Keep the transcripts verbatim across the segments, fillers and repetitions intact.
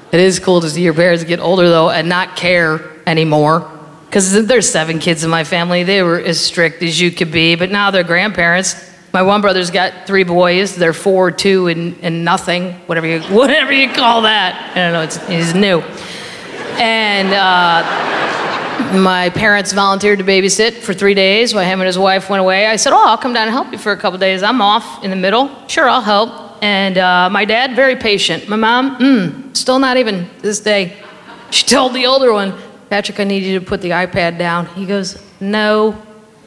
It is cool to see your parents get older, though, and not care anymore. Because there's seven kids in my family. They were as strict as you could be, but now they're grandparents. My one brother's got three boys. They're four, two, and, and nothing, whatever you whatever you call that. I don't know, it's, he's new. And uh, my parents volunteered to babysit for three days while him and his wife went away. I said, oh, I'll come down and help you for a couple days. I'm off in the middle. Sure, I'll help. And uh, my dad, very patient. My mom, mm, still not even to this day. She told the older one, Patrick, I need you to put the iPad down. He goes, no.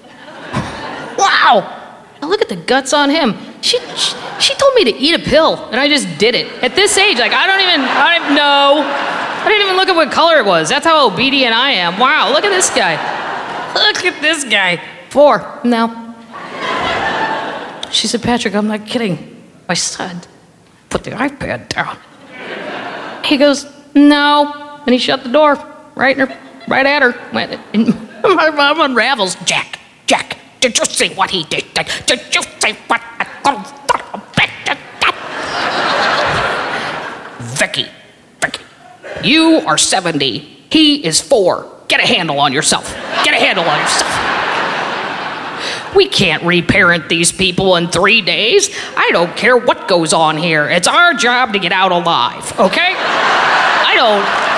Wow. Now look at the guts on him. She, she she told me to eat a pill, and I just did it. At this age, like, I don't even, I don't even know. I didn't even look at what color it was. That's how obedient I am. Wow, look at this guy. Look at this guy. Four. No. She said, Patrick, I'm not kidding. I said, put the iPad down. He goes, no. And he shut the door right in her, right at her. And my mom unravels. Jack, Jack, did you see what he did? Did you see what I thought? Vicky, Vicky, you are seventy. He is four. Get a handle on yourself. Get a handle on yourself. We can't reparent these people in three days. I don't care what goes on here. It's our job to get out alive, okay? I don't...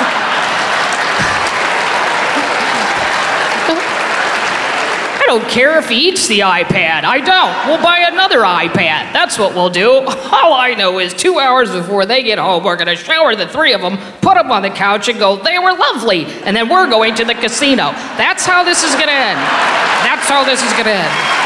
I don't care if he eats the iPad. I don't. We'll buy another iPad. That's what we'll do. All I know is two hours before they get home, we're going to shower the three of them, put them on the couch, and go, they were lovely. And then we're going to the casino. That's how this is going to end. That's how this is going to end.